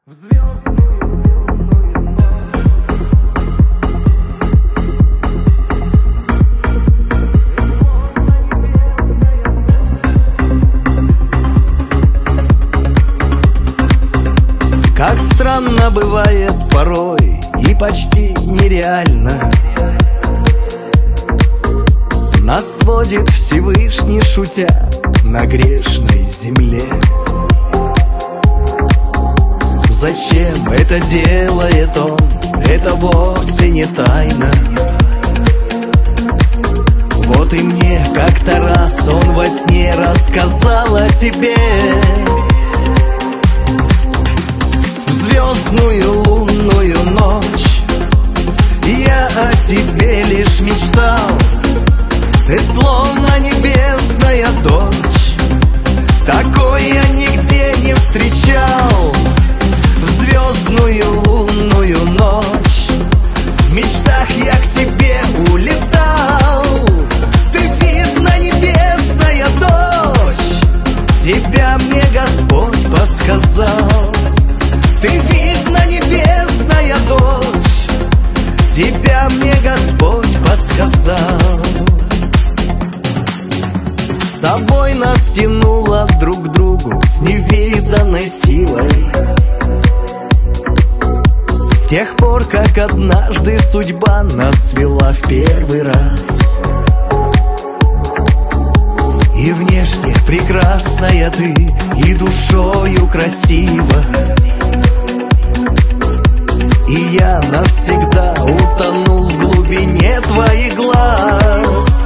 В звездную лунную ночь. Как странно бывает порой и почти нереально нас сводит Всевышний, шутя, на грешной земле. Зачем это делает он, это вовсе не тайна. Вот и мне как-то раз он во сне рассказал о тебе. В звездную лунную ночь я о тебе лишь мечтал. Ты словно небесная дочь, такой я нигде не встречал. В звездную лунную ночь в мечтах я к тебе улетал. Ты, видно, небесная дочь, тебя мне Господь подсказал. Ты, видно, небесная дочь, тебя мне Господь подсказал. С тобой нас тянуло друг к другу с невиданной силой. С тех пор, как однажды судьба нас свела в первый раз. И внешне прекрасная ты, и душою красива. И я навсегда утонул в глубине твоих глаз.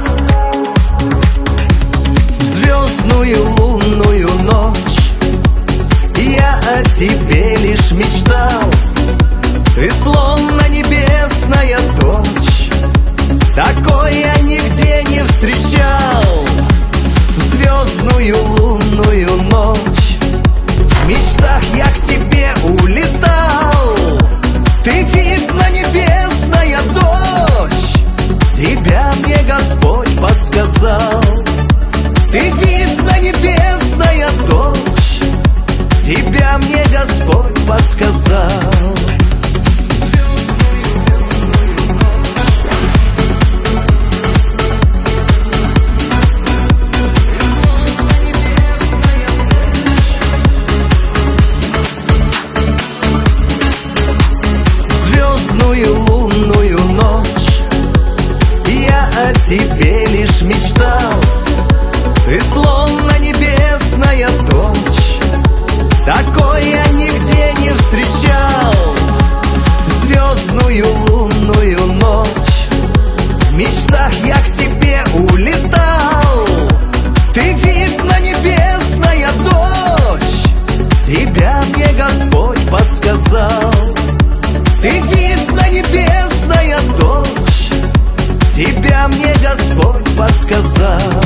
В звездную лунную ночь я о тебе лишь мечтал. Ты словно небесная дочь, такой я нигде не встречал. В звездную лунную ночь в мечтах я к тебе улетал. Ты, видно, небесная дочь, тебя мне Господь подсказал. Ты, видно, небесная дочь, тебя мне Господь подсказал. Лунную ночь я о тебе лишь мечтал. Ты словно небесная дочь, такой я нигде не встречал. Звездную лунную ночь в мечтах я к тебе улетал. Ты, видно, небесная дочь, тебя мне Господь подсказал. Ты, видно, небесная дочь, тебя мне Господь подсказал.